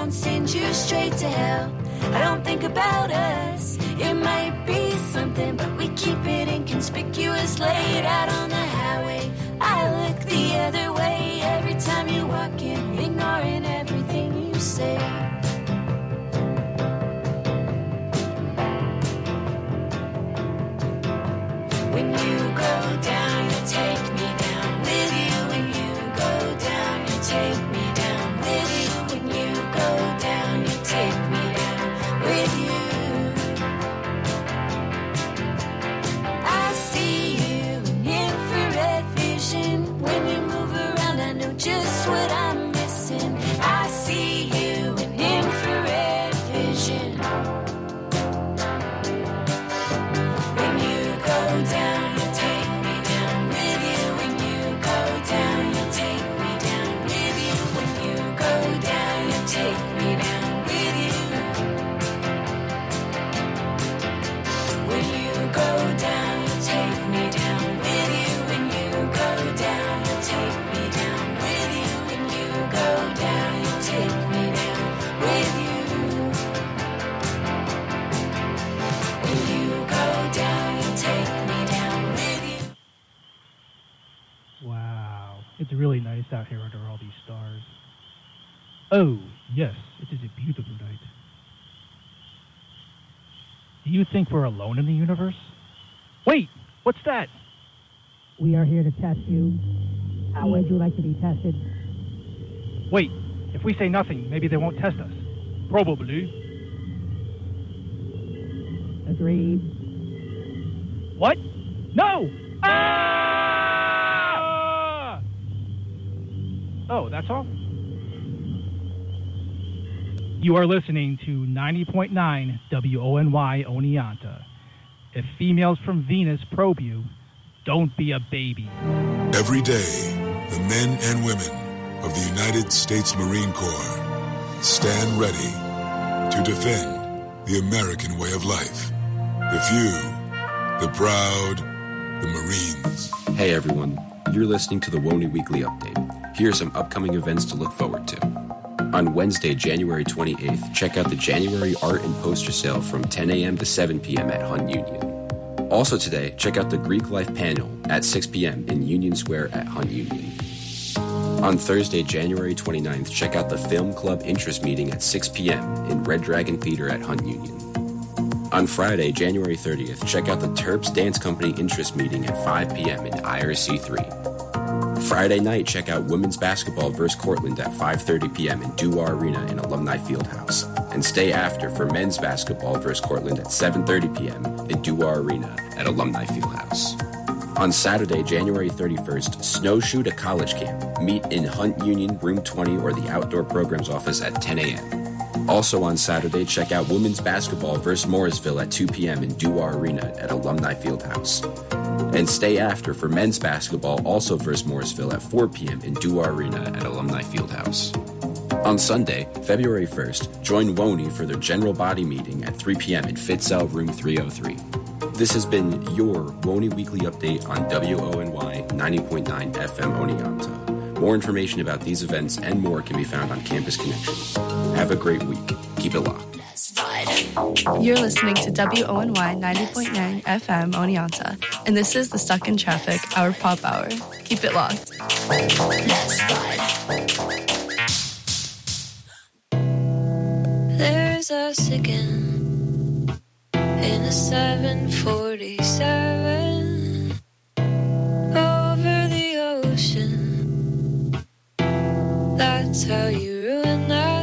won't send you straight to hell. I don't think about us. It might be something, but we keep it inconspicuous. Laid out on the highway, I look the other way every time you walk in, ignoring everything you say. When you go down, you take me down with you. When you go down, you take me down with you. When you go down, you take me down with you. I see you in infrared vision. When you move around, I know just what I'm missing. I see you in infrared vision. When you go down, you take me down with you. When you go down, you take me down with you. When you go down, you take me down with you. When you go down, you take me down with you. When you go down, you take me down with you. When you go down, you take me down with you. When you go down, you take me down with you. Wow, it's really nice out here under all these stars. Oh, yes, it is a beautiful night. Do you think we're alone in the universe? Wait, what's that? We are here to test you. How would you like to be tested? Wait, if we say nothing, maybe they won't test us. Probably. Agreed. What? No! Ah! Oh, that's all? You are listening to 90.9 WONY Oneonta. If females from Venus probe you, don't be a baby. Every day, the men and women of the United States Marine Corps stand ready to defend the American way of life. The few, the proud, the Marines. Hey everyone, you're listening to the WONY Weekly Update. Here are some upcoming events to look forward to. On Wednesday, January 28th, check out the January art and poster sale from 10 a.m. to 7 p.m. at Hunt Union. Also today, check out the Greek Life panel at 6 p.m. in Union Square at Hunt Union. On Thursday, January 29th, check out the Film Club Interest Meeting at 6 p.m. in Red Dragon Theater at Hunt Union. On Friday, January 30th, check out the Terps Dance Company Interest Meeting at 5 p.m. in IRC3. Friday night, check out Women's Basketball vs. Cortland at 5:30 p.m. in Duwa Arena in Alumni Fieldhouse. And stay after for Men's Basketball vs. Cortland at 7:30 p.m. in Duwa Arena at Alumni Fieldhouse. On Saturday, January 31st, Snowshoe to College Camp. Meet in Hunt Union, Room 20 or the Outdoor Programs Office at 10 a.m. Also on Saturday, check out Women's Basketball vs. Morrisville at 2 p.m. in Duwa Arena at Alumni Fieldhouse. And stay after for Men's Basketball also vs. Morrisville at 4 p.m. in Duwa Arena at Alumni Fieldhouse. On Sunday, February 1st, join WONY for their general body meeting at 3 p.m. in Fitzell Room 303. This has been your WONY Weekly Update on WONY 90.9 FM Oneonta. More information about these events and more can be found on Campus Connection. Have a great week. Keep it locked. You're listening to WONY 90.9 FM Oneonta, and this is the Stuck in Traffic, our pop hour. Keep it locked. There's us again in a 747 over the ocean. That's how you ruin that.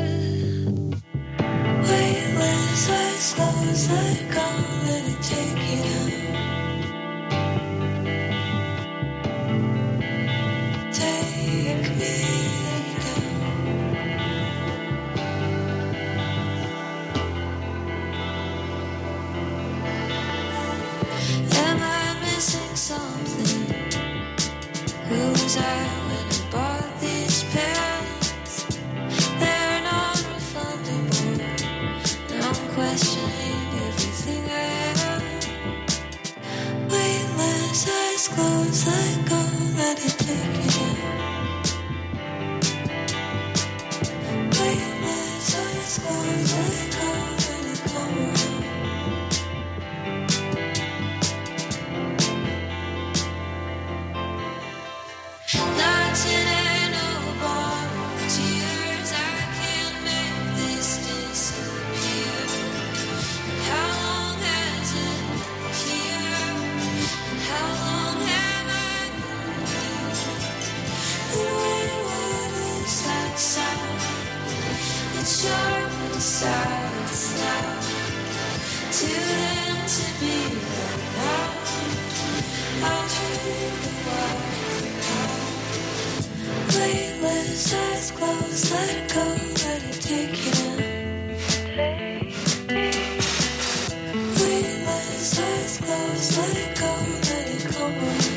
Weightless, eyes closed, let go, let it take you down. Take me down. Am I missing something? Who was I when I bought these pants? They're non-refundable. Now I'm questioning everything I am. Weightless, eyes closed, let go, let it take you down. Weightless, eyes sharp and silence now. Too them to be right now. I'll trade the wild. Weightless, eyes closed, let it go, let it take you down. Weightless, eyes closed, let it go, let it go.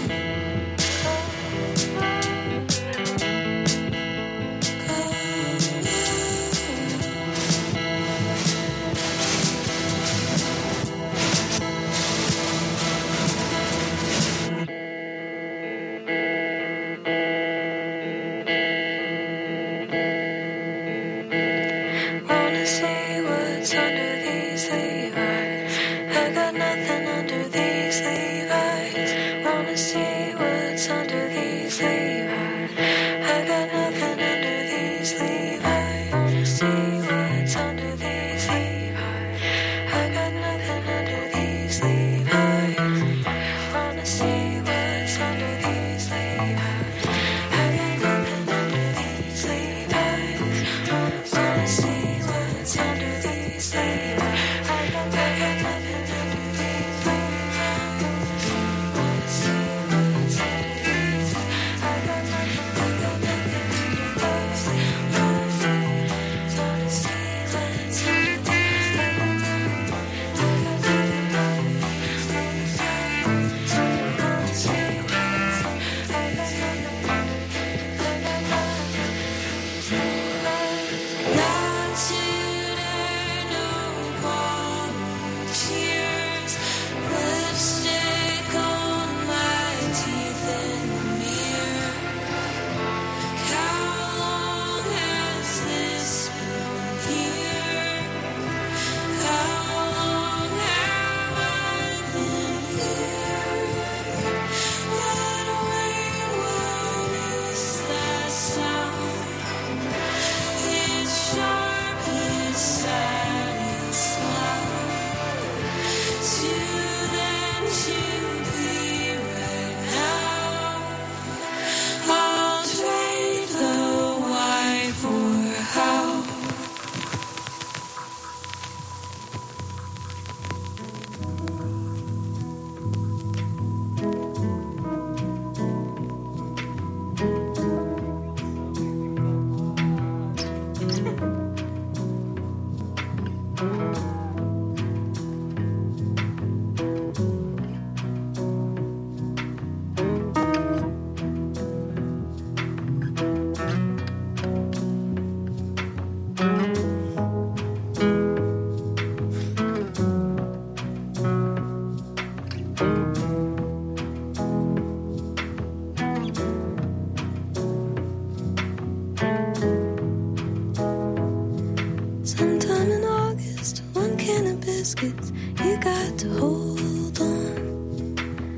biscuits, you got to hold on.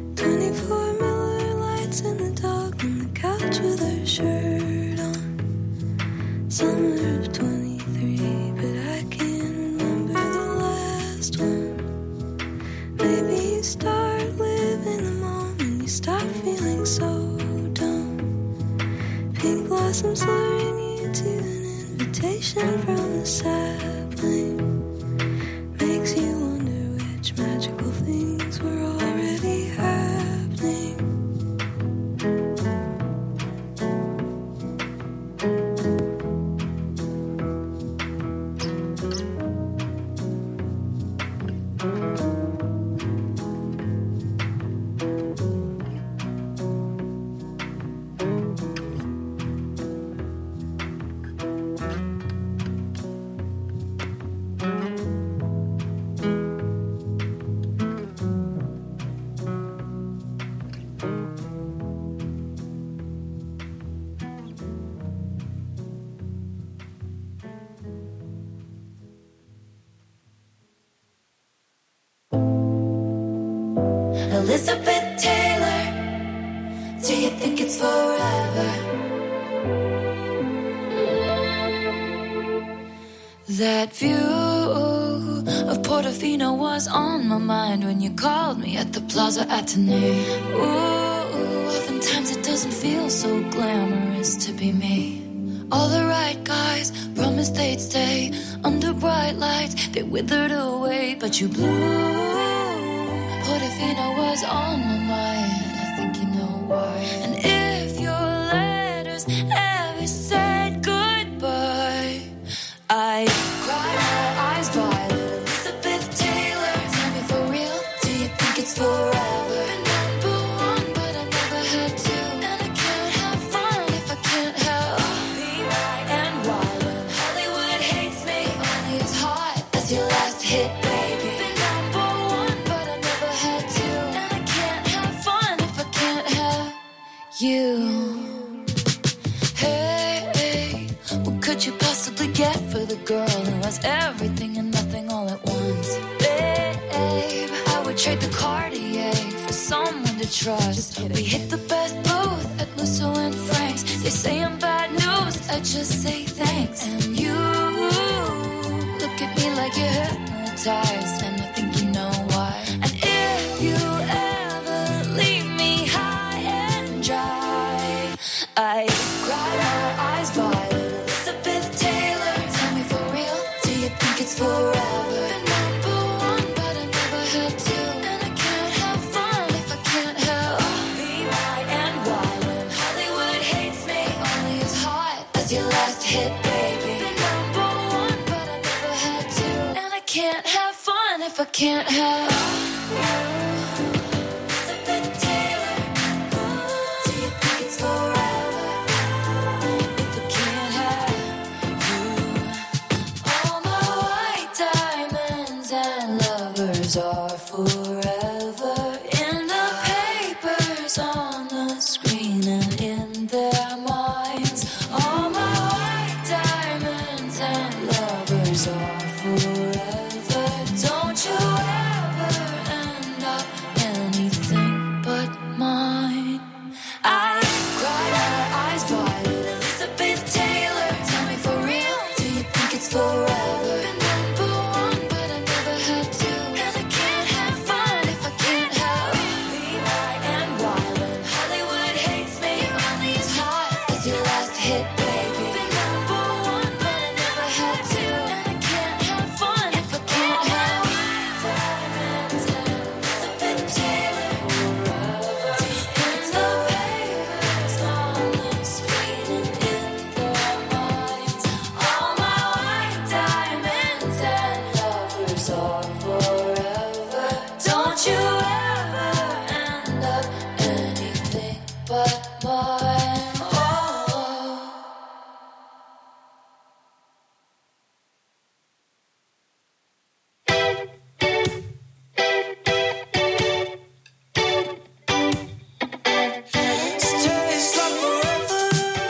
24 Miller Lights and the dog on the couch with her shirt on. Summer of 23, but I can't remember the last one. Maybe you start living the moment, you stop feeling so dumb. Pink blossoms luring you to an invitation from the sapling. Makes you wonder which magical things were already happening. Elizabeth Taylor, do you think it's forever? That view of Portofino was on my mind when you called me at the Plaza Athénée. Ooh, oftentimes it doesn't feel so glamorous to be me. All the right guys promised they'd stay, bright lights, they withered away, but you blew. Portofino was on my mind, I think you know why. And if your letters ever said goodbye, I cried my eyes violet. Elizabeth Taylor, tell me for real, do you think it's forever? Number one, but I never had to. And I can't have fun if I can't have Be My and Wyland. Hollywood hates me, only as hot as your last hit, baby. Been number one, but I never had to. And I can't have fun if I can't have you. Hey, what could you possibly get for the girl who has everything and nothing all at once? Babe, I would trade the Cartier for someone to trust. We hit the best booth at Lusso and Frank's. They say I'm bad news, I just say thanks. And you look at me like you're hypnotized, and I think you know why. And if you ever leave me high and dry, I cry my eyes violet. Elizabeth Taylor, tell me for real, do you think it's forever? Been number one, but I never had to. And I can't have fun if I can't have Be My and Wyland. Hollywood hates me, only as hot as your last hit, baby. Been number one, but I never had to. And I can't have fun if I can't have Elizabeth Taylor, do you think it's forever? If I can't have you. All my white diamonds and lovers are forever in the papers, on the screen, and in their minds. All my white diamonds and lovers are forever. Don't you ever end up anything but mine. I cry my eyes violet. Elizabeth Taylor, tell me for real, do you think it's forever? Been number one, but I never had to. And I can't have fun if I can't have Be My and Wyland. Hollywood hates me, only as hot as your last hit, baby. Been number one, but I never had to. And I can't have fun if I can't have diamonds and Elizabeth Taylor forever. In the papers, on the screen, and in their minds. All my white diamonds and lovers are forever. Don't you ever end up anything but mine. Oh. Tastes like forever.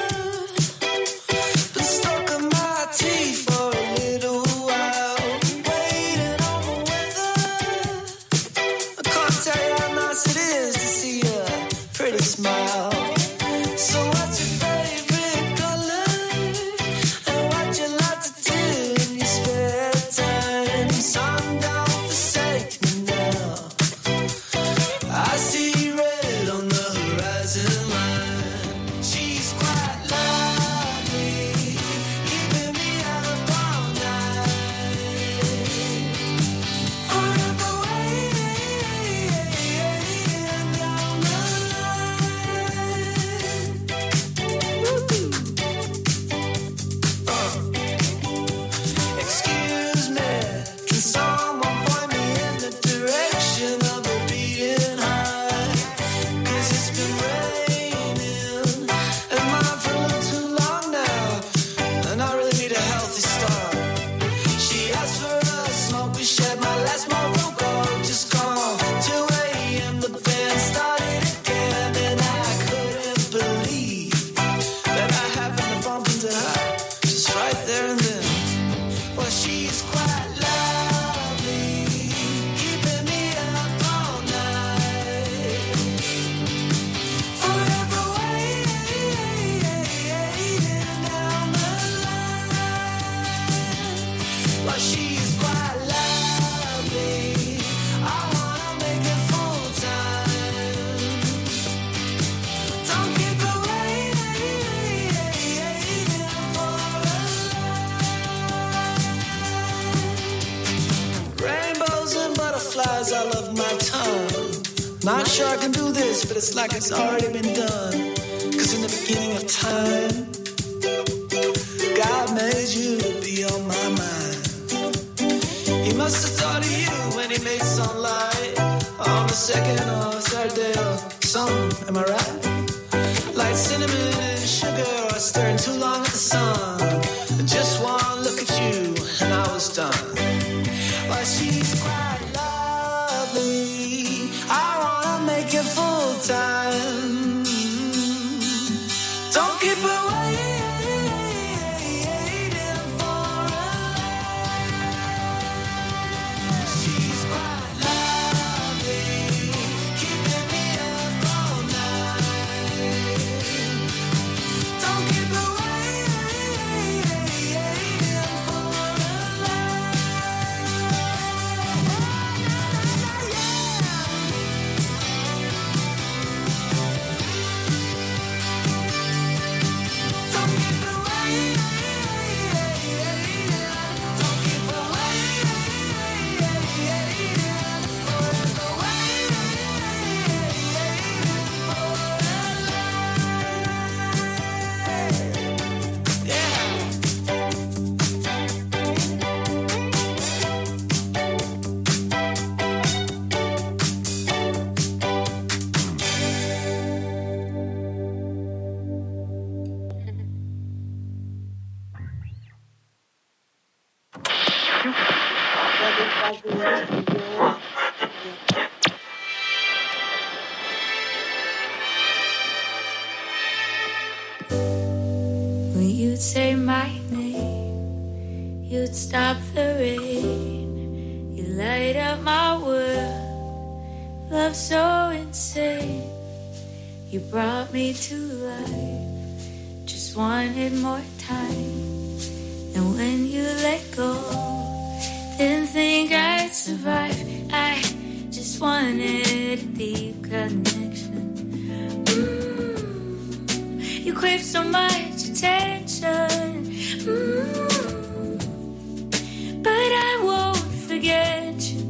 Been stuck in my teeth for a little while, waiting on the weather. I can't tell you how nice it is to see a pretty smile. So what's your favorite color? And what you like to do in your spare time? Sun don't forsake me now. I see red on the horizon line. She's quite lovely, keeping me up all night. Forever waiting down the line. Excuse me, can someone point me in the direction of a beating heart? 'Cause it's been raining and mine for a little too long now, and I really need a healthy start. She asked for a smoke, we shared my last Marlboro Gold, just gone 2 a.m. The band started again, and I couldn't believe that I happened to bump into her just right there and then. Well, she's quite lovely, keeping me up all night. Forever waiting down the line. Well, she's quite lovely, I wanna make it full time. Don't keep her waiting for a line. Not sure I can do this, but it's like it's already been done. 'Cause in the beginning of time, God made you to be on my mind. He must have thought of you when he made sunlight on the second or third day of summer, am I right? Like cinnamon and sugar or stirring too long at the sun. Just one look at you and I was done. Well, she's quite lovely. I wanna make it full time. Don't keep her waiting for a light. She's quite lovely, keeping me up all night. Don't keep her waiting for a light. Don't keep her When you'd say my name, you'd stop the rain. You light up my world, love so insane. You brought me to life, just wanted more time. And when you let go, didn't think I'd survive. I just wanted a deep connection. You crave so much attention, but I won't forget you.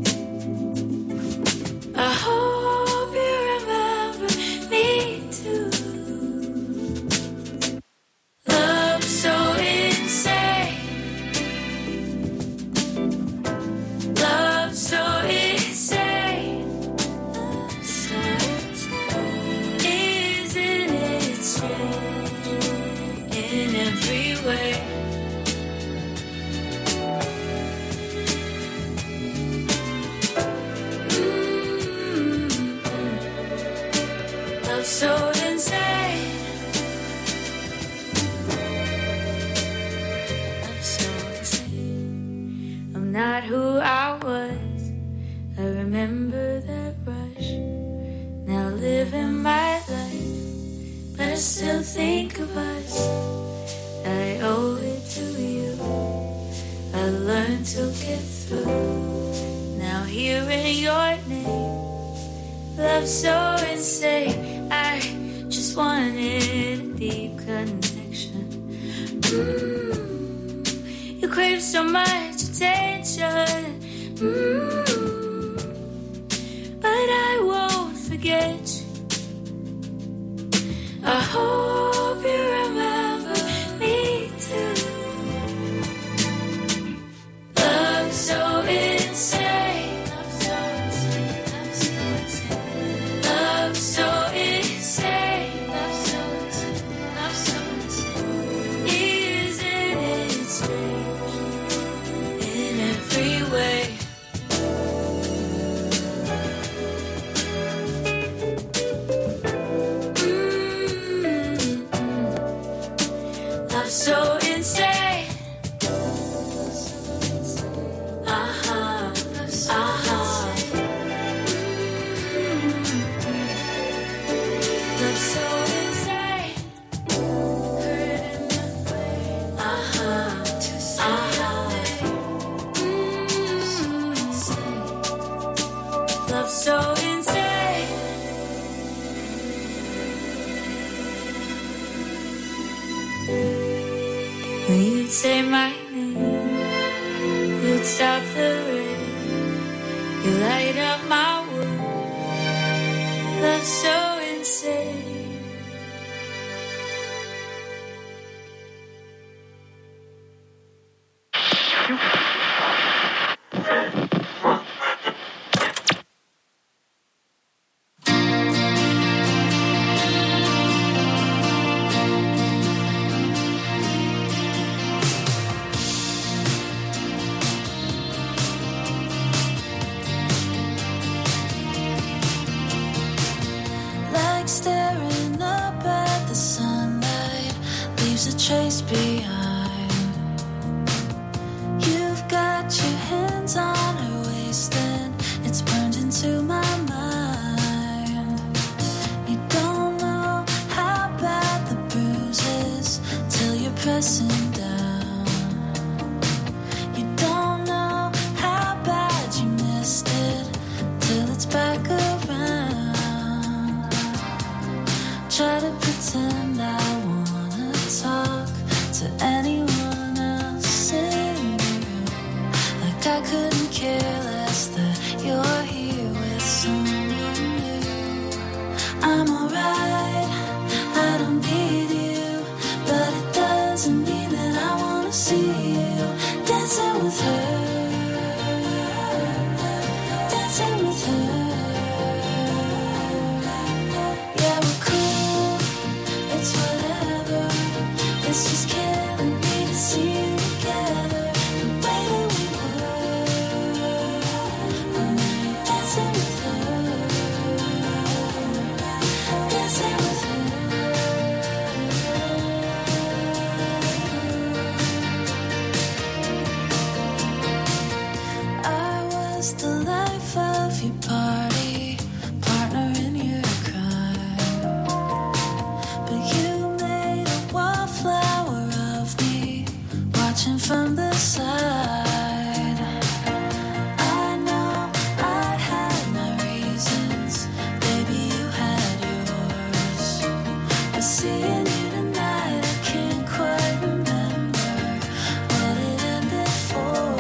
I hope you remember me too. Love so insane, love so insane, isn't it strange in every way? Love so insane, love so insane. I'm not who I was. I remember that rush. Now living my life, but I still think of us. I owe it to you. I learned to get through. Now hearing your name, love so insane. I just wanted a deep connection. You crave so much attention, but I won't forget you. I hope you remember me too. Love so insane, love so insane, love so insane, love so insane, love so insane. Isn't it strange in every way? Love so insane. Love so insane. Hurting my way. To love so insane. When you'd say my name, you'd stop the rain. You light up my world, love so insane. Like staring up at the sunlight, leaves a trace behind. You've got your hands on her waist and it's burned into my mind. You don't know how bad the bruise is till you're pressing down. You don't know how bad you missed it till it's back around. Try to pretend I wanna talk to anyone else in the room, like I couldn't care less that you're here with someone new. I'm alright, I don't need you, but it doesn't mean that I wanna see you dancing with her, dancing with her. Yeah, we're cool, it's whatever. It's just killing me to see you together, the way that we were when we were dancing with her, dancing with her. I was the life of your party, partner in your crime. But you made a wallflower of me, watching from the side. I know I had my reasons, baby, you had yours. But seeing you tonight, I can't quite remember what it ended for.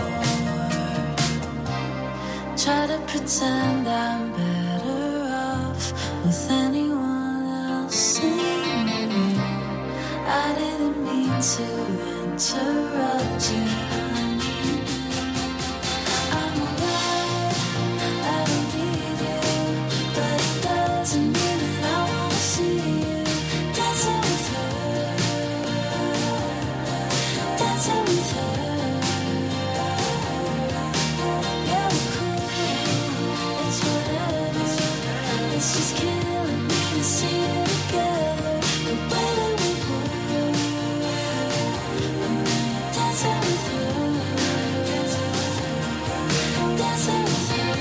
Try to pretend I'm better off with anyone else in the room. I didn't mean to interrupt you, honey. I'm alright, I don't need you, but it doesn't mean that I wanna see you dancing with her, dancing with her. Yeah, we're cool, it's whatever. It's just killing me to see you together, the way that we were when we were dancing with her, dancing with her.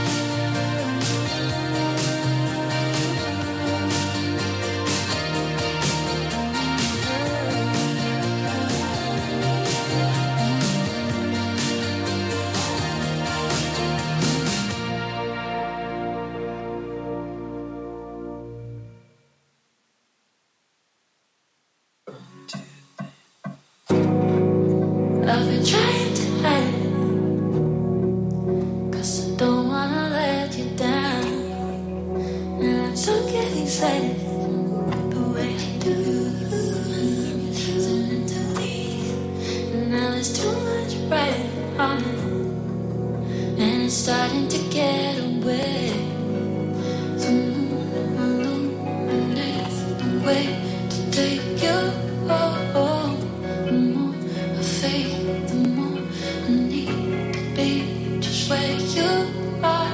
I've been trying to hide it, 'cause I don't wanna let you down. And I don't get excited the way I do. Listening to me, and now there's too much writing on it, and it's starting to get away. The moon illuminates the way to take you home. The more I fade, the more I need to be just where you are.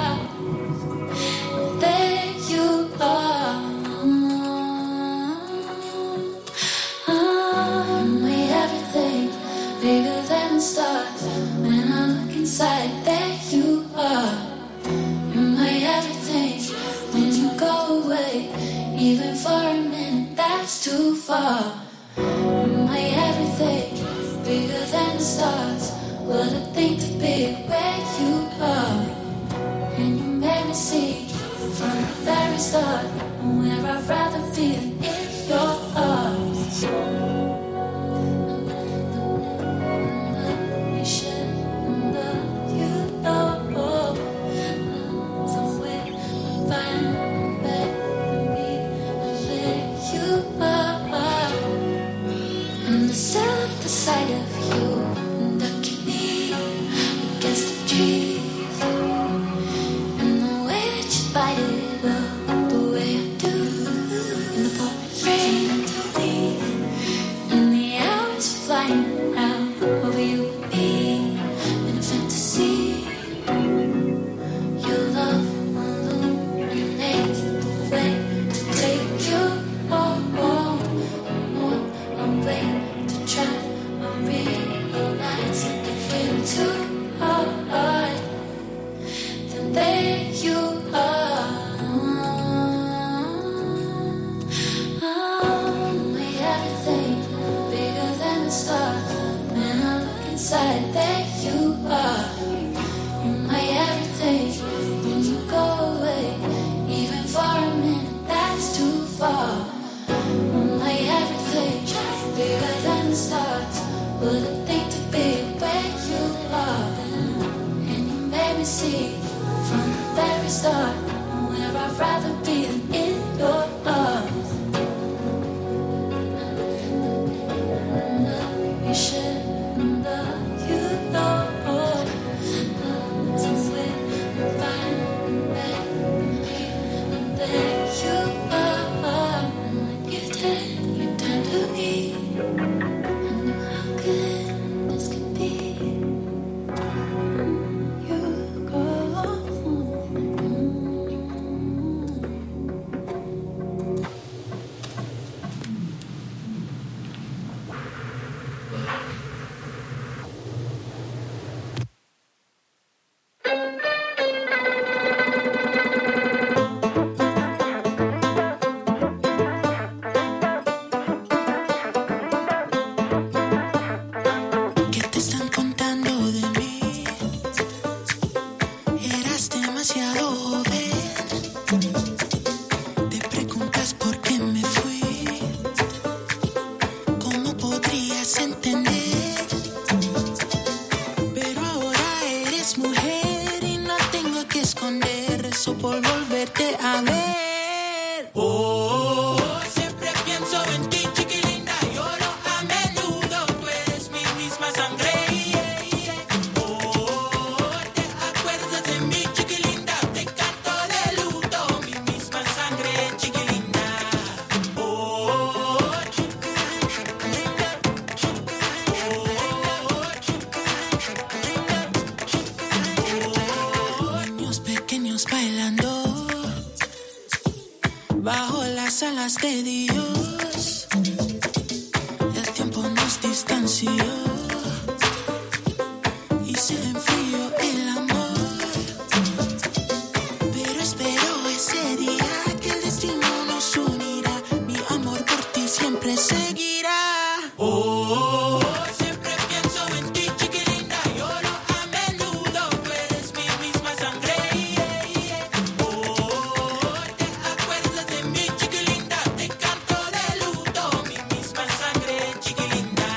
There you are. My everything, bigger than the stars. When I look inside, there you are. You're my everything. When you go away, even for a minute, that's too far. My everything, bigger than the stars. What a thing to be where you are. And you made me see from the very start where I'd rather be in your arms. You should know, you know, somewhere I find trying too hard, then there you are. My everything, bigger than the stars. When I look inside, there you are. You're my everything. When you go away, even for a minute, that's too far. My everything, bigger than the stars. Wouldn't think to be where you are. And you made me see from the very start where I'd rather be than in your arms. You should know, you know. Somewhere there you are. And you turn to me. How good this could be. You go. ¿Qué te están contando de mí? Eras demasiado joven. Te preguntas por qué me fui. ¿Cómo podrías entender? Pero ahora eres mujer y no tengo que esconder eso por volverte a ver. Oh, siempre pienso en ti, chiquilinda. Lloro a menudo. Tú eres mi misma sangre. Oh, te acuerdas de mí, chiquilinda. Te canto de luto. Mi misma sangre, chiquilinda. Niños pequeños bailando bajo las alas de Dios. El tiempo nos distanció y se enfrió el amor. Pero espero ese día que el destino nos unirá. Mi amor por ti siempre seguirá. Oh, siempre pienso en ti, chiquilinda. Lloro a menudo. Tú eres mi misma sangre. Oh, te acuerdas de mí, chiquilinda. Te canto de luto. Mi misma sangre, chiquilinda.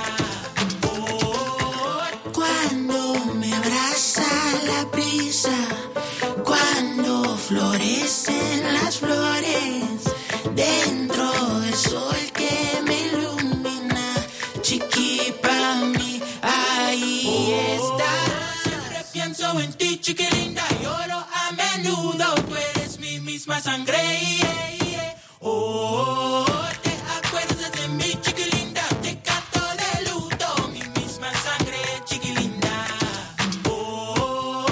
Oh, cuando me abraza la brisa, cuando florecen las flores, dentro del sol que me ilumina, chiqui pa' mí, ahí está. Siempre pienso en ti, chiquilinda. Lloro a menudo. Tú eres mi misma sangre. Oh, te acuerdas de mí, chiquilinda. Te canto de luto. Mi misma sangre, chiquilinda. Oh,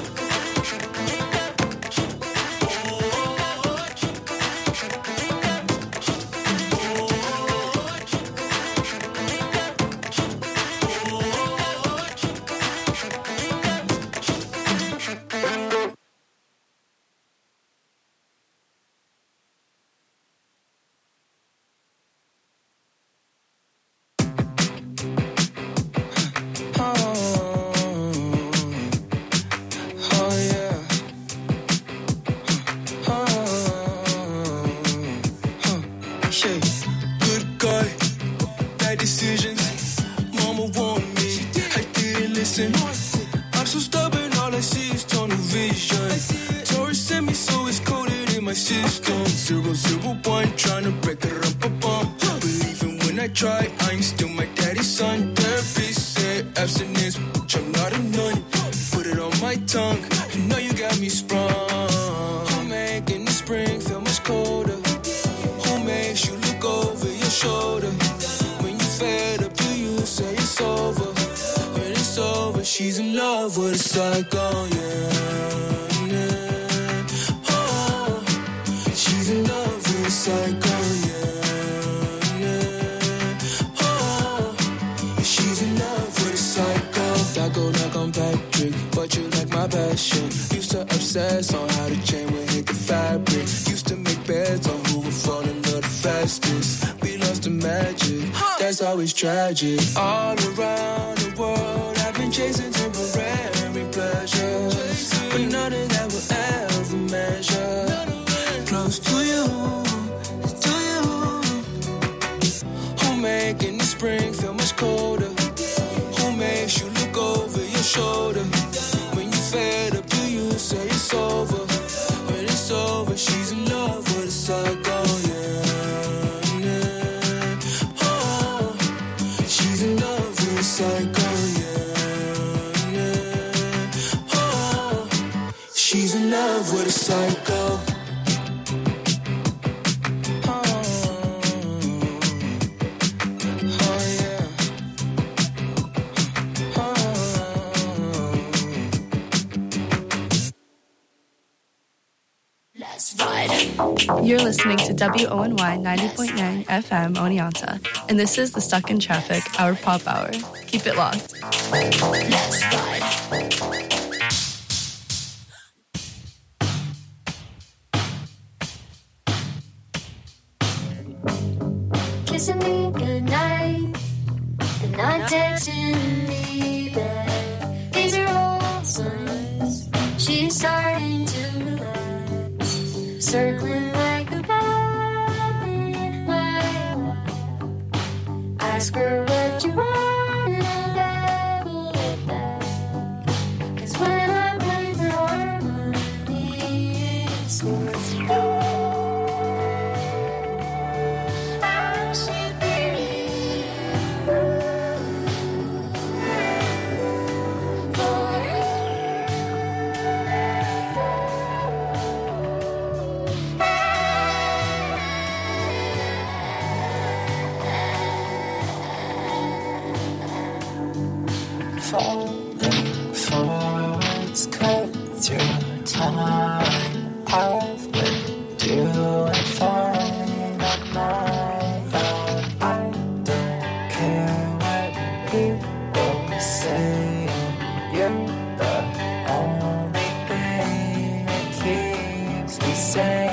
I'm so stubborn, all I see is tunnel vision. Taurus sent me, so it's coded in my system. 001, trying to break it up a bump. But even when I try, I'm still my daddy's son. Therapist said abstinence, bitch, I'm not a nun. Put it on my tongue, you know you got me sprung. Homemade in the spring, feel much colder. Who makes you look over your shoulder? When you fed up, you say it's over. When it's over, she's in love with a psycho, yeah, yeah. Oh, she's in love with a psycho, yeah, yeah. Oh, she's in love with a psycho. Taco, knock on obsessed on how the chain would hit the fabric. Used to make bets on who would fall in love the fastest. We lost the magic, that's always tragic. All around the world, I've been chasing temporary pleasures, but none of that will ever measure close to you, to you. Who making the spring feel much colder? Who makes you look over your shoulder? When you fed up, do you say it's over? When it's over, she's in love with a psycho, yeah, yeah. Oh, she's in love with a psycho, yeah, yeah. Oh, she's in love with a psycho. You're listening to WONY 90.9 FM Oneonta, and this is the Stuck in Traffic, our pop hour. Keep it locked. Let's ride. Kissing me goodnight, and not texting me back. These are all signs she's starting to relax, circling like a bat in my lap. Ask her what you want and I will get back. 'Cause when I play for harmony, it's falling forwards cut through time. I've lived you and fine on my own. I don't care what people say. You're the only thing that keeps me sane.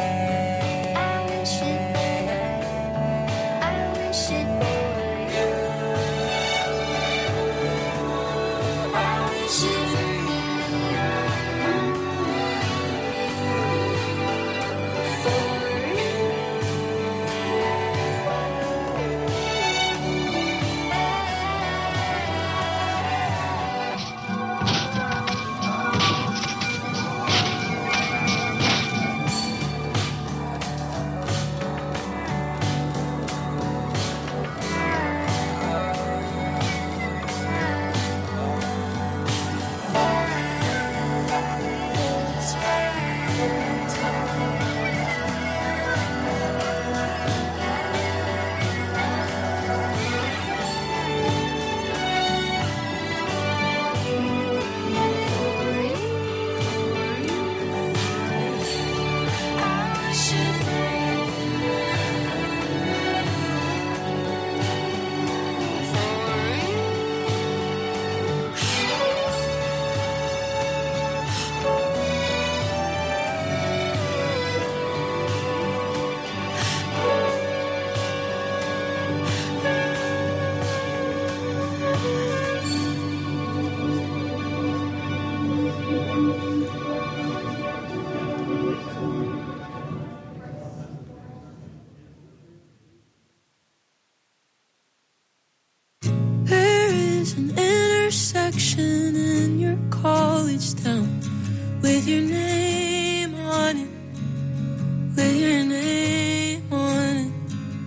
In your college town with your name on it, with your name on it.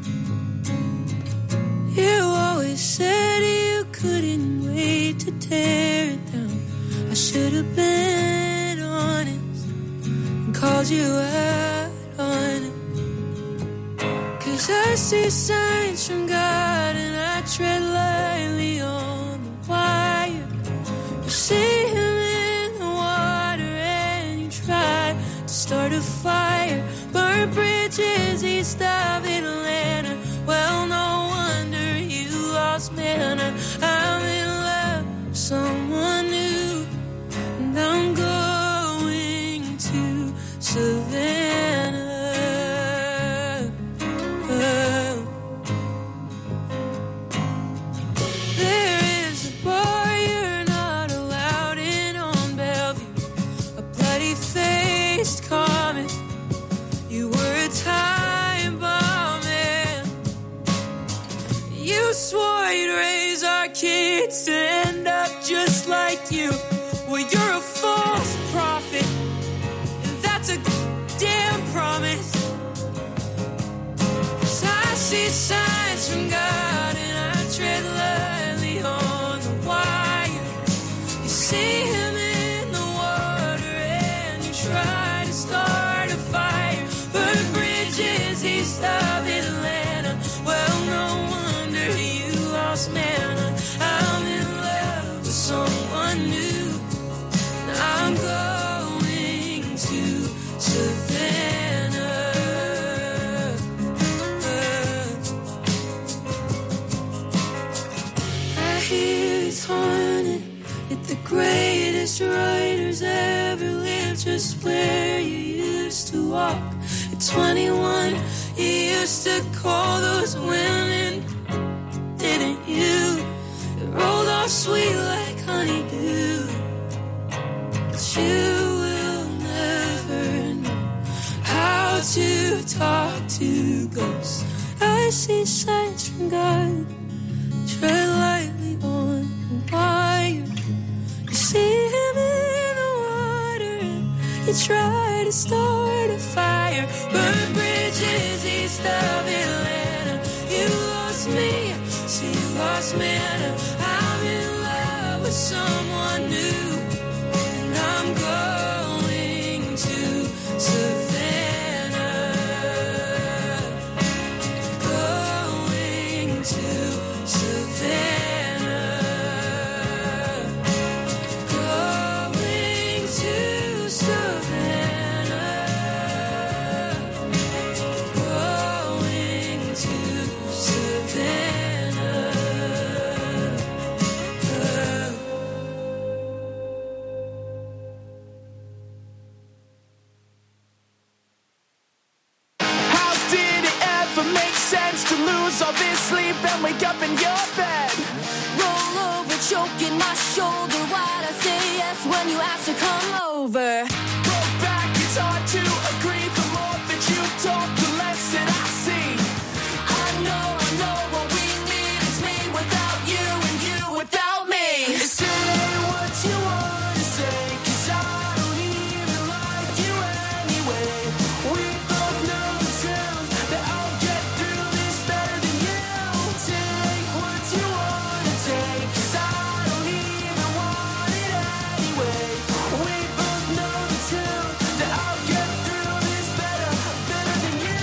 You always said you couldn't wait to tear it down. I should have been honest and called you out on it. 'Cause I see signs from God and I tread lightly on the wire. You see him in the water and you try to start a fire. Burn bridges east of Atlanta. Well, no wonder you lost manna. I'm in love with someone new, and I'm going to Well, you're a false prophet, and that's a damn promise. 'Cause I see signs from God, and I tread lightly on the wire. You see him in the water, and you try to start a fire. Burn bridges east of Atlanta. Well, no wonder you lost manna. I'm in love with someone new. I'm going to Savannah. I hear it's haunted, that the greatest writers ever lived just where you used to walk. At 21, you used to call those women, didn't you? It rolled off sweet like honeydew. But you will never know how to talk to ghosts. I see signs from God, tread lightly on the wire. You see him in the water, and you try to start a fire. Burn bridges east of Atlanta. You lost me, so you lost manna. I'm in love with someone new, and I'm going to Savannah. Going to Savannah. Going to Savannah. Going to Savannah. How did it ever make sense to lose all this sleep and wake up in your bed? Roll over, choking my shoulder. Why'd I say yes when you asked to come over? Roll back, it's hard to agree. The more that you talk, the less that I see. I know what we need is me without you and you without me. Say what you want to say, 'cause I don't even like you anyway. We both know the truth, that I'll get through this better than you. Take what you want to take, 'cause I don't even want it anyway. We both know the truth, that I'll get through this better than you.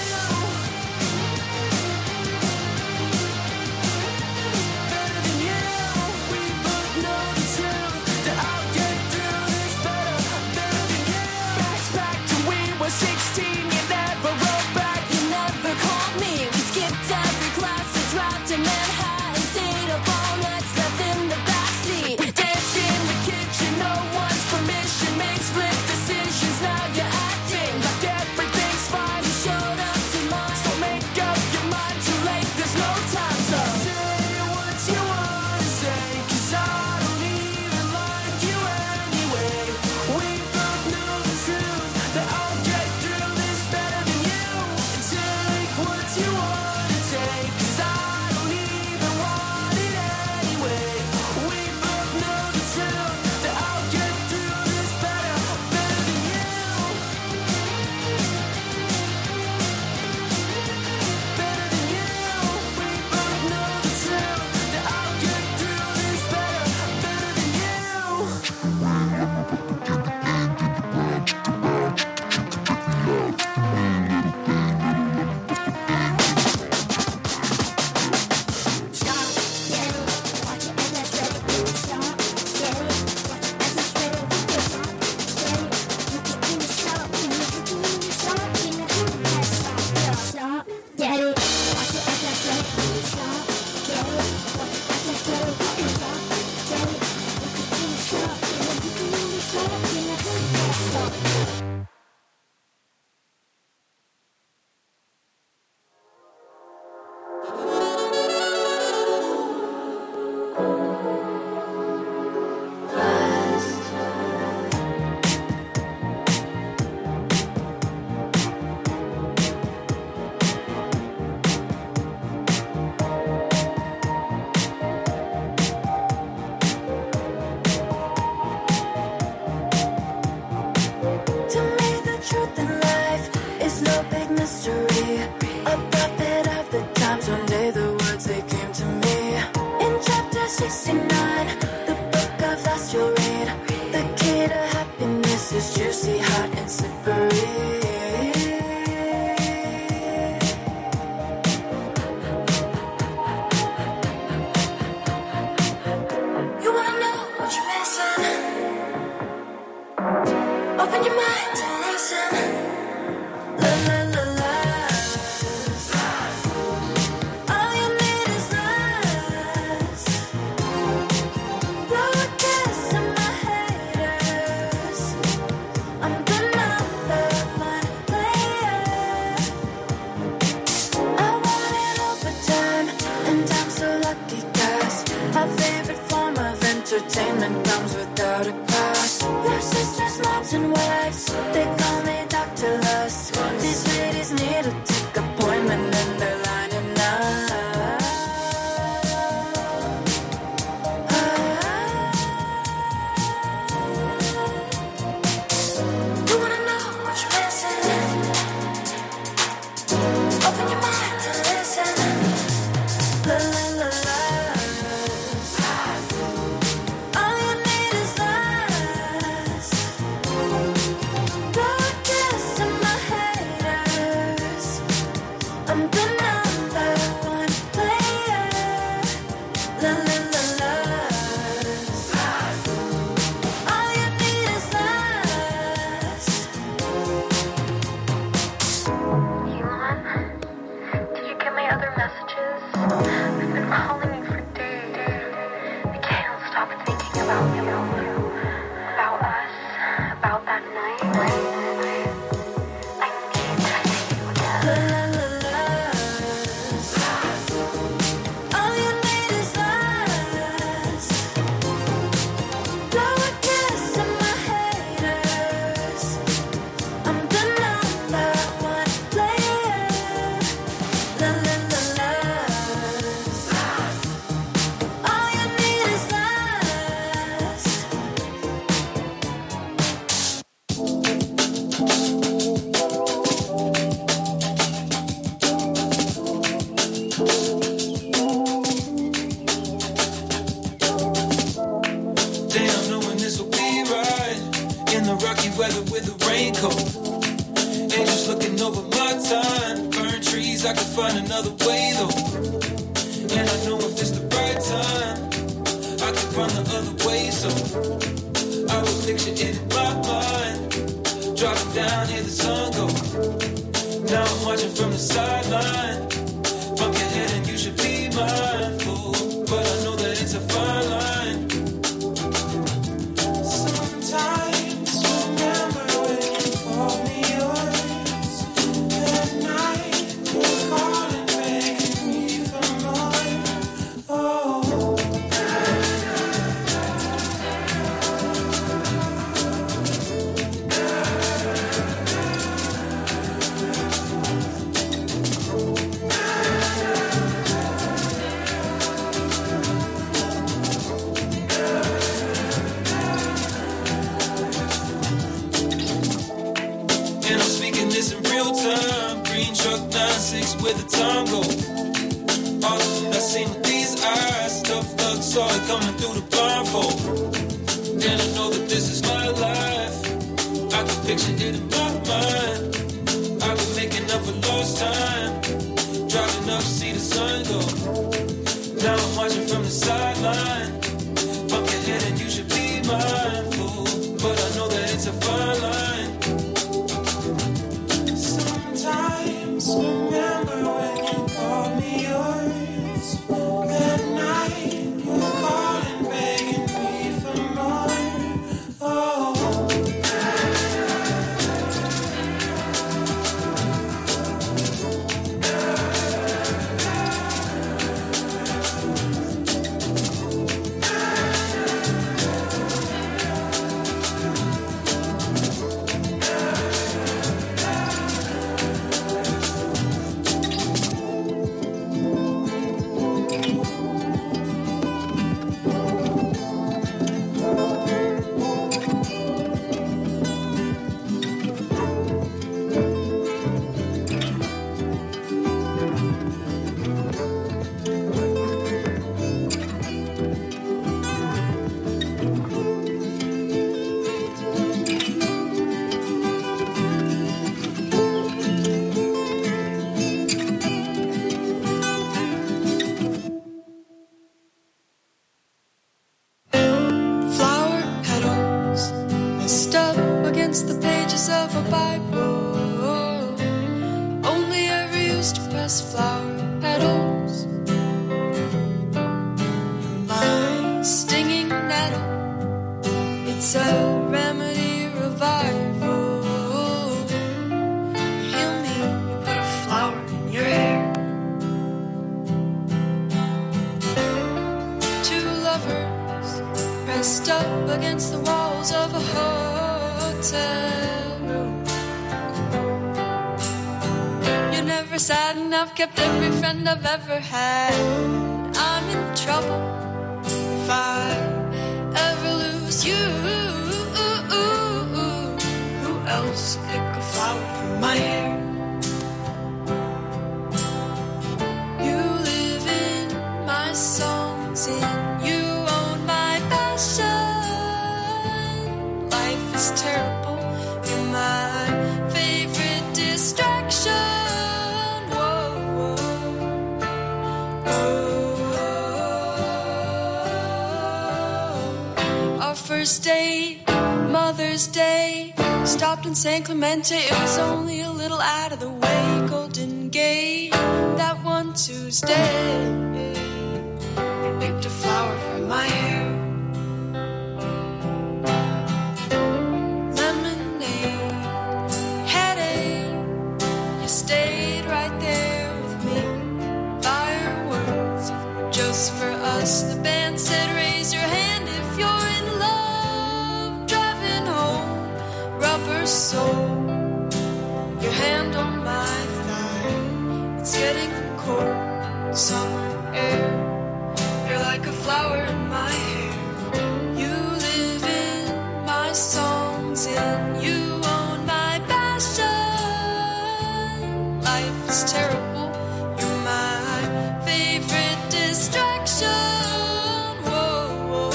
Better than you. We both know the truth, that I'll get through this better than you. Back to we were 16, you never wrote back. You never called me. We skipped every class to drive to Manhattan. Stayed up all night, slept in the backseat. Danced in the kitchen, no one's permission. Make split decisions, now you're acting like everything's fine. You showed up to mine. So make up your mind, too late, there's no time. So say what you want to say, 'cause I don't even like you anyway. We both know the truth, that I'll get through this better than you. Take what you want to take, 'cause I don't even want it anyway. We both know the truth, that I'll get through this better than you. Better than you. We both know the truth, that I'll get through this better than you. Get it? Get it? juicy, hot and slippery. You wanna know what you're missing? Open your mind and listen. La la la la. All you need is lust. Blow a kiss to my haters. I'm the number one player. I want it overtime, and I'm so lucky 'cause my favorite form of entertainment comes without a cost. Your sisters, moms, and wives, they call me Dr. Lust. These ladies need to take appointment and they're lining up. You wanna know what you're missing? Open your mind and listen. La la la la. All you need is lust. Blow a kiss to my haters. I'm the number one player. La la la la. All you need is lust. Elon, did you get my other messages? I've been calling you for days. I can't stop thinking about you, about us, about that night. I need to see you again. La la la la. All you need is lust. Blow a kiss to my haters. I'm the number one player. La la la la. All you need is lust. Damn, knowing this will be right in the rocky weather with a raincoat. Angels looking over my time. Burn trees, I could find another way though. And I know if it's the right time, I could run the other way. So I will picture it in my mind. Driving down, hear the sun go. Now I'm watching from the sideline. Bump your head and you should be mindful. But I know that it's a fine line. Sometimes remember when you call me yours. That night you're calling, begging me for more. Oh. And I'm speaking this in real time. Green truck 9-6 where the time go. All I seen with these eyes, tough luck, saw it coming through the blindfold. And I know that this is my life. I can picture it in my mind. I've been making up for lost time. Driving up, see the sun go. Now I'm watching from the sideline. Bump your head and you should be mindful. But I know that it's a fine line. Sometimes remember when you call me yours. That night you're calling, begging me for more. Oh. against the pages of a Bible. Only ever used to press flower petals. My stinging nettle, it's a remedy revival. Heal me, put a flower in your hair. Two lovers pressed up against the walls of a hotel room. You're never sad enough, kept every friend I've ever had. I'm in trouble if I ever lose you. Who else pick a flower from my hair? You live in my songs and you own my passion. Life is terrible, you're my favorite distraction. Whoa, whoa, whoa. Our first date, Mother's Day, stopped in San Clemente. It was only a little out of the way. Golden Gate, that one Tuesday, picked a flower for my hair. Lemonade, headache, you stayed right there with me. Fireworks, just for us. The band said raise your hand if you're in love. Driving home, rubber sole, your hand on my thigh. It's getting cold, summer air. You're like a flower in my hair. You live in my songs and you own my passion. Life is terrible, you're my favorite distraction. Whoa, whoa,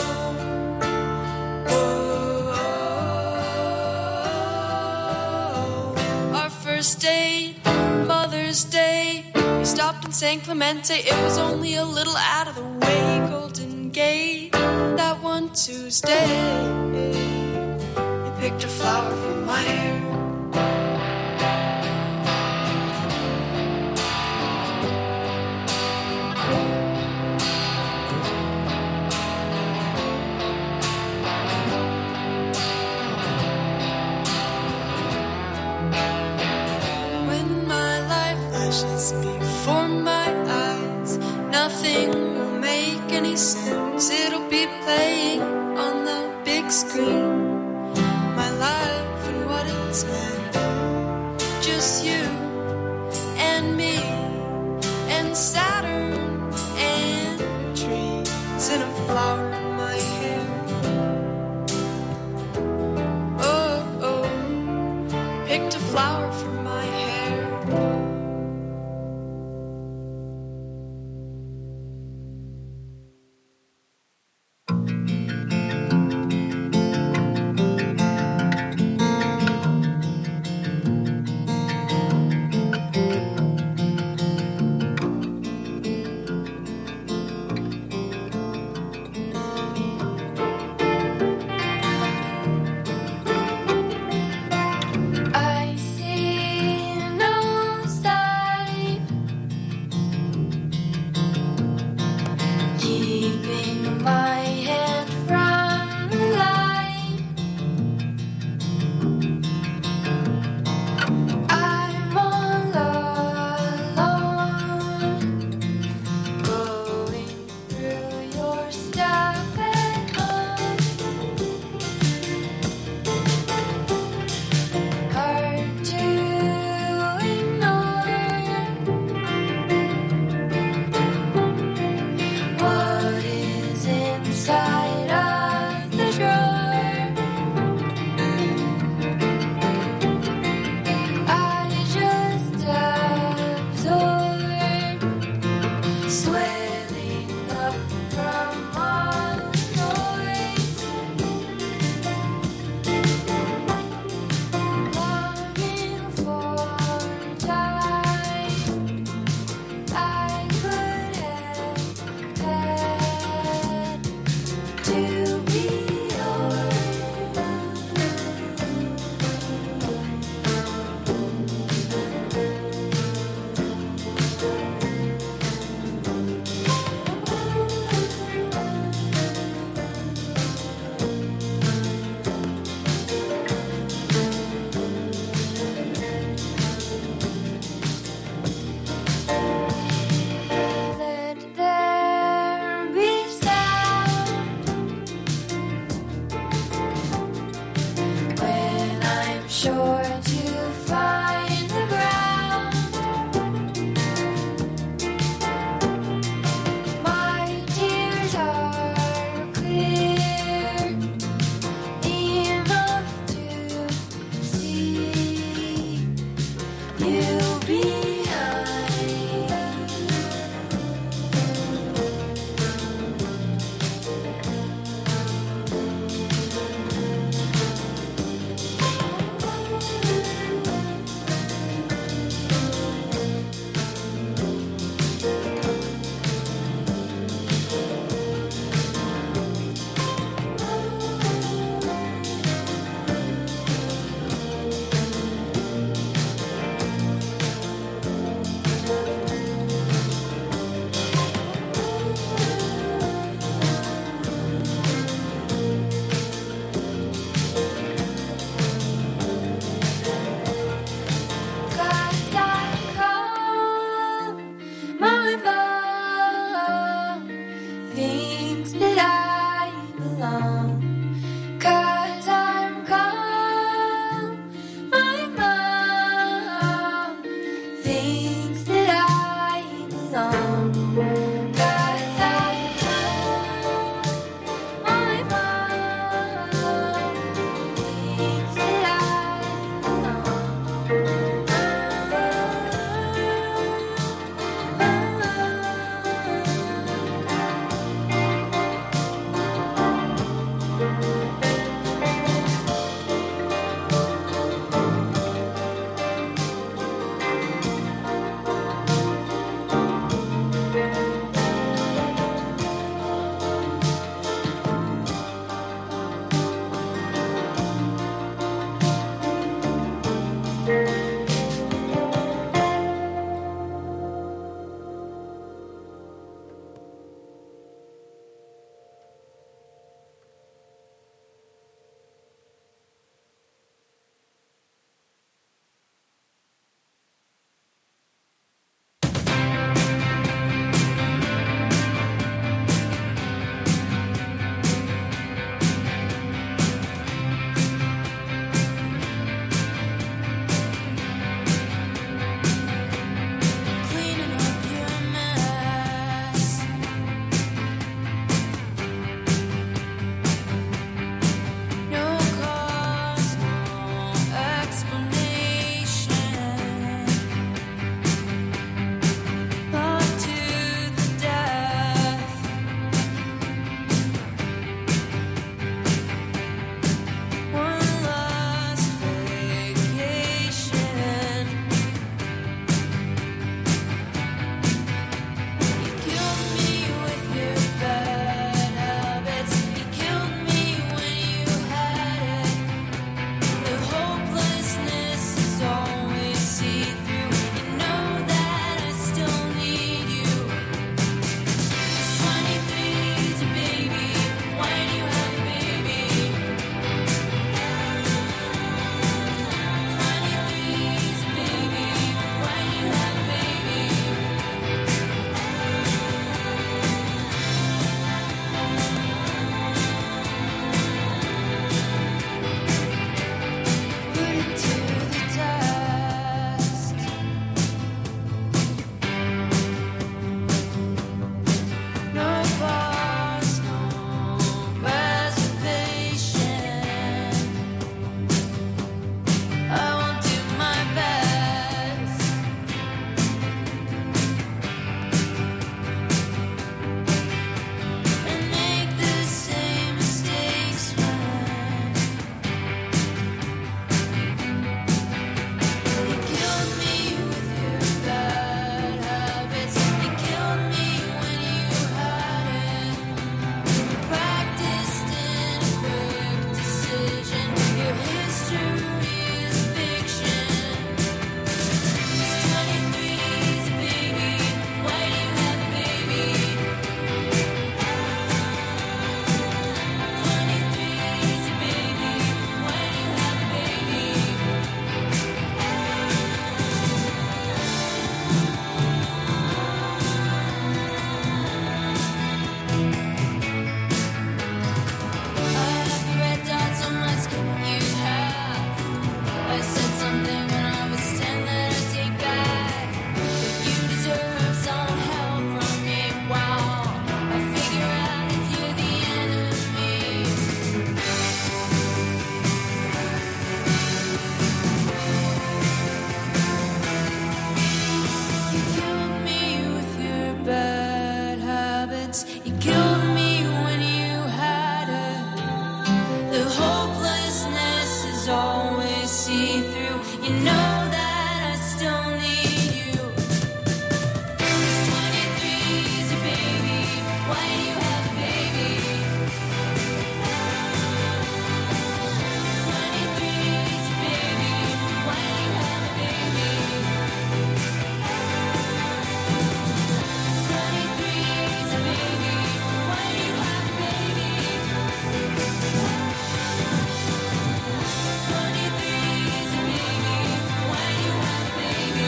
whoa. Our first date, Mother's Day, we stopped in San Clemente. It was only a little out of the way. Golden Gate, that one Tuesday, you picked a flower from my hair. When my life flashes before my eyes, nothing will make any sense. It'll be playing on the big screen. My life and what it's meant. Just you and me and Saturn and trees and a flower in my hair. Oh, oh, picked a flower for my hair. I see sure to find the ground. My tears are clear enough to see you behind. always see through. You know that I still need you. It's 23, easy, baby. Why do you have a baby? 23, easy, baby. Why do you have a baby? 23, easy, baby. Why do you have a baby? 23, easy, baby. Why do you have a baby?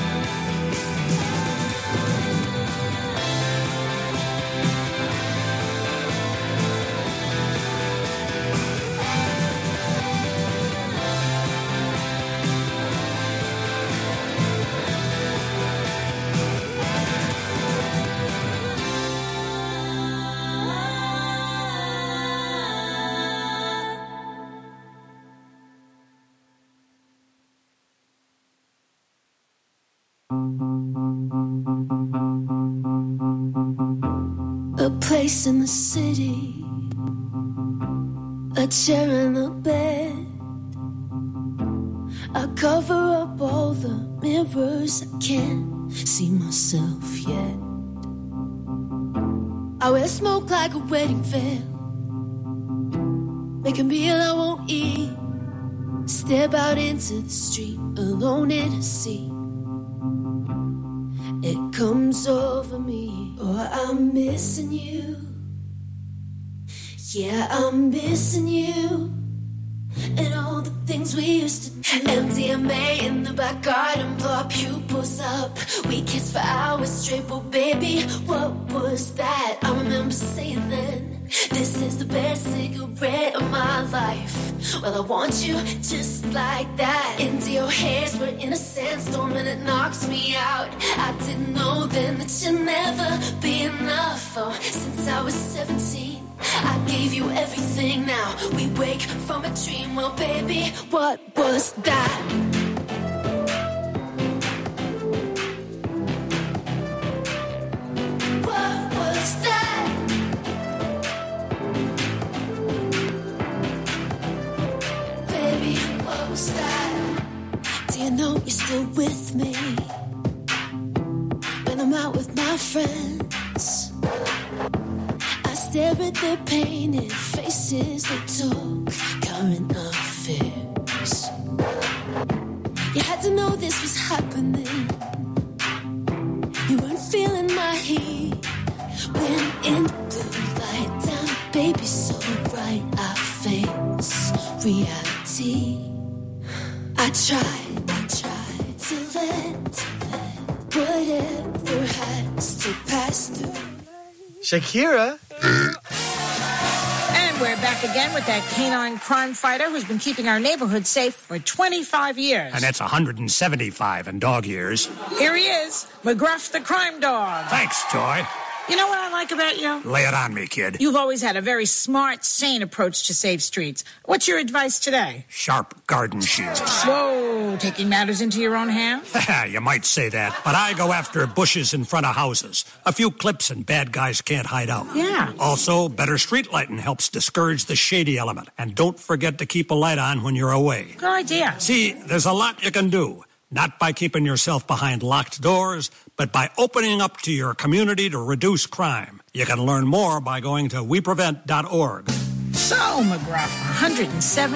A place in the city, a chair and a bed. I cover up all the mirrors, I can't see myself yet. I wear smoke like a wedding veil, make a meal I won't eat, step out into the street alone in a sea. It comes over me, oh, I'm missing you. Yeah, I'm missing you. And all the things we used to do. MDMA in the back garden, blow our pupils up. We kissed for hours straight, but baby, what was that? I remember saying then, this is the best cigarette of my life. Well, I want you just like that. Into your hands, we're in a sandstorm and it knocks me out. I didn't know then that you'd never be enough. Oh, since I was 17, I gave you everything. Now we wake from a dream. Well, baby, what was that? What was that? Baby, what was that? Do you know you're still with me when I'm out with my friends? Stare at their painted faces, they talk current affairs. You had to know this was happening. You weren't feeling my heat when in the blue light down, baby, so bright I face reality. I tried to let whatever has to pass through. Shakira. And we're back again with that canine crime fighter who's been keeping our neighborhood safe for 25 years. And that's 175 in dog years. Here he is, McGruff the crime dog. Thanks, Joy. You know what I like about you? Lay it on me, kid. You've always had a very smart, sane approach to save streets. What's your advice today? Sharp garden shears. Whoa, taking matters into your own hands? You might say that, but I go after bushes in front of houses. A few clips and bad guys can't hide out. Yeah. Also, better street lighting helps discourage the shady element. And don't forget to keep a light on when you're away. Good idea. See, there's a lot you can do. Not by keeping yourself behind locked doors, but by opening up to your community to reduce crime. You can learn more by going to weprevent.org. So, McGruff, 107